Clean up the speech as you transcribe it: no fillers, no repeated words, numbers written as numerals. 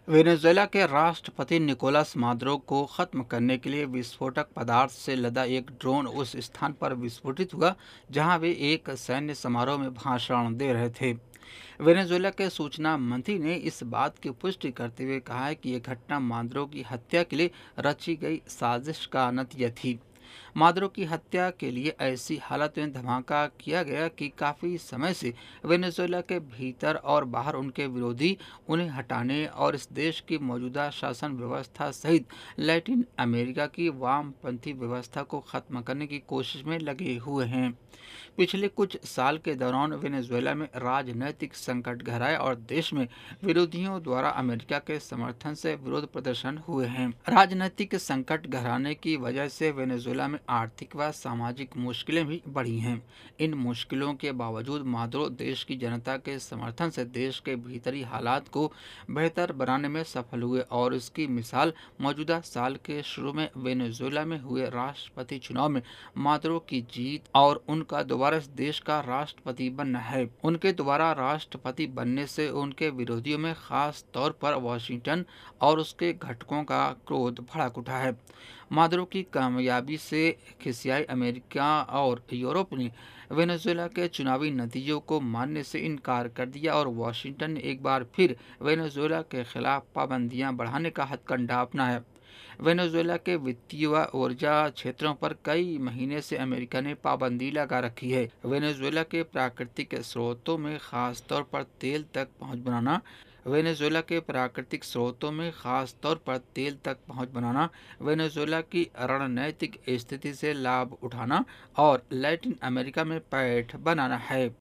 Venezuela के राष्ट्रपति Nicolas Maduro को खत्म करने के लिए विस्फोटक पदार्थ से लदा एक ड्रोन उस स्थान पर विस्फोटित हुआ जहां वे एक सैन्य समारोह में भाषण दे रहे थे। वेनेजुएला के सूचना मंत्री ने इस बात की पुष्टि करते हुए कहा है कि यह घटना मादुरो की हत्या के लिए रची गई साजिश का नतीजा थी। मादुरो की हत्या के लिए ऐसी हालत में धमाका किया गया कि काफ़ी समय से वेनेजुएला के भीतर और बाहर उनके विरोधी उन्हें हटाने और इस देश की मौजूदा शासन व्यवस्था सहित लैटिन अमेरिका की वामपंथी व्यवस्था को खत्म करने की कोशिश में लगे हुए हैं। पिछले कुछ साल के दौरान वेनेजुएला में राजनैतिक संकट गहराया और देश में विरोधियों द्वारा अमेरिका के समर्थन से विरोध प्रदर्शन हुए हैं। राजनीतिक संकट गहराने की वजह से वेनेजुएला में आर्थिक व सामाजिक मुश्किलें भी बढ़ी हैं। इन मुश्किलों के बावजूद मादुरो देश की जनता के समर्थन से देश के भीतरी हालात को बेहतर बनाने में सफल हुए और इसकी मिसाल मौजूदा साल के शुरू में वेनेजुएला में हुए राष्ट्रपति चुनाव में मादुरो की जीत और उनका दोबारा इस देश का राष्ट्रपति बनना है। उनके दोबारा राष्ट्रपति बनने से उनके विरोधियों में खास तौर पर वाशिंगटन और उसके घटकों का क्रोध भड़क उठा है। मादुरो की कामयाबी से खिसियाई अमेरिका और यूरोप ने वेनेजुएला के चुनावी नतीजों को मानने से इनकार कर दिया और वाशिंगटन ने एक बार फिर वेनेजुएला के खिलाफ पाबंदियां बढ़ाने का हथकंडा अपनाया। वेनेजुएला के वित्तीय व ऊर्जा क्षेत्रों पर कई महीने से अमेरिका ने पाबंदी लगा रखी है। वेनेजुएला के प्राकृतिक स्रोतों में खास तौर पर तेल तक पहुंच बनाना वेनेजुएला के प्राकृतिक स्रोतों में खास तौर पर तेल तक पहुंच बनाना, वेनेजुएला की रणनीतिक स्थिति से लाभ उठाना और लैटिन अमेरिका में पैठ बनाना है।